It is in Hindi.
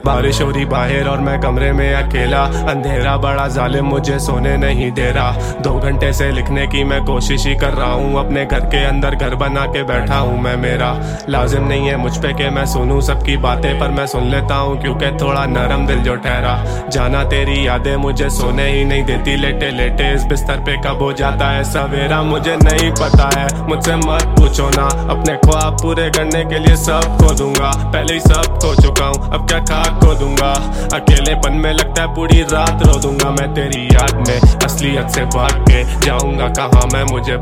बारिश हो रही बाहर और मैं कमरे में अकेला, अंधेरा बड़ा जालिम मुझे सोने नहीं दे रहा। 2 घंटे से लिखने की मैं कोशिश ही कर रहा हूँ, अपने घर के अंदर घर बना के बैठा हूँ मैं। मेरा लाजिम नहीं है मुझ पे कि मैं सुनूं सबकी बातें, पर मैं सुन लेता हूँ क्योंकि थोड़ा नरम दिल जो ठहरा। जाना तेरी यादें मुझे सोने ही नहीं देती, लेटे लेटे इस बिस्तर पे कब हो जाता है सवेरा मुझे नहीं पता है। मुझसे मत पूछो ना, अपने ख्वाब पूरे करने के लिए सब खो दूंगा। पहले ही सब खो चुका हूँ, अब क्या खाक खो दूंगा। अकेलेपन में लगता है पूरी रात रो दूंगा मैं तेरी याद में, असलियत से भाग के जाऊंगा कहाँ मैं, मुझे